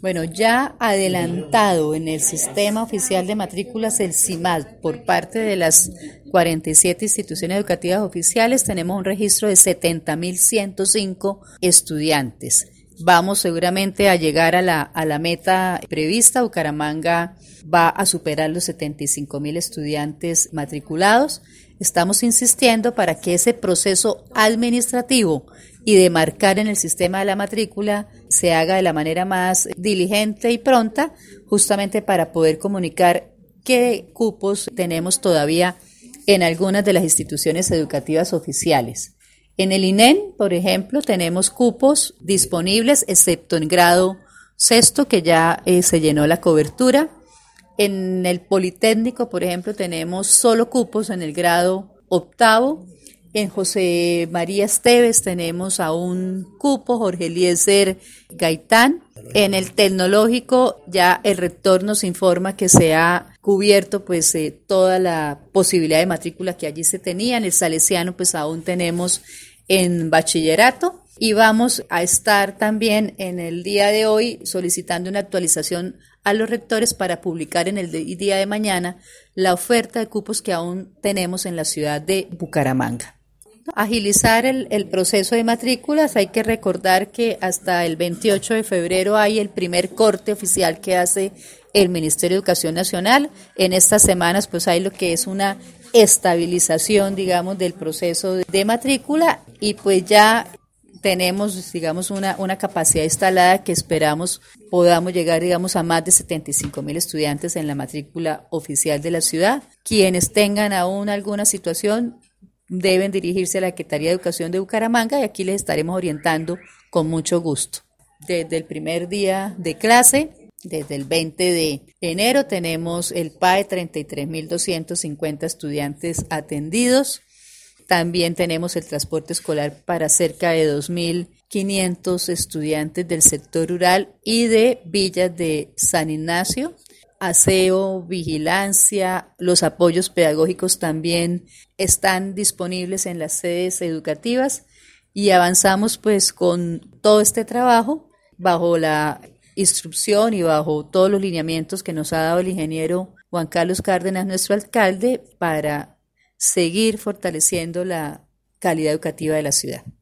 Bueno, ya adelantado en el Sistema Oficial de Matrículas, el SIMAD, por parte de las 47 instituciones educativas oficiales, tenemos un registro de 70.105 estudiantes. Vamos seguramente a llegar a la meta prevista. Bucaramanga va a superar los 75.000 estudiantes matriculados. Estamos insistiendo para que ese proceso administrativo y de marcar en el sistema de la matrícula se haga de la manera más diligente y pronta, justamente para poder comunicar qué cupos tenemos todavía en algunas de las instituciones educativas oficiales. En el INEN, por ejemplo, tenemos cupos disponibles, excepto en grado sexto, que ya se llenó la cobertura. En el Politécnico, por ejemplo, tenemos solo cupos en el grado octavo. En José María Esteves tenemos aún cupo, Jorge Eliezer Gaitán. En el Tecnológico ya el rector nos informa que se ha cubierto pues toda la posibilidad de matrícula que allí se tenía. En el Salesiano pues aún tenemos en bachillerato. Y vamos a estar también en el día de hoy solicitando una actualización a los rectores para publicar en el día de mañana la oferta de cupos que aún tenemos en la ciudad de Bucaramanga. Agilizar el proceso de matrículas. Hay que recordar que hasta el 28 de febrero hay el primer corte oficial que hace el Ministerio de Educación Nacional. En estas semanas pues hay lo que es una estabilización, digamos, del proceso de matrícula, y pues ya tenemos, digamos, una capacidad instalada que esperamos podamos llegar, digamos, a más de 75.000 estudiantes en la matrícula oficial de la ciudad. Quienes tengan aún alguna situación deben dirigirse a la Secretaría de Educación de Bucaramanga y aquí les estaremos orientando con mucho gusto. Desde el primer día de clase, desde el 20 de enero, tenemos el PAE, 33.250 estudiantes atendidos. También tenemos el transporte escolar para cerca de 2.500 estudiantes del sector rural y de Villas de San Ignacio. Aseo, vigilancia, los apoyos pedagógicos también están disponibles en las sedes educativas, y avanzamos pues con todo este trabajo bajo la instrucción y bajo todos los lineamientos que nos ha dado el ingeniero Juan Carlos Cárdenas, nuestro alcalde, para seguir fortaleciendo la calidad educativa de la ciudad.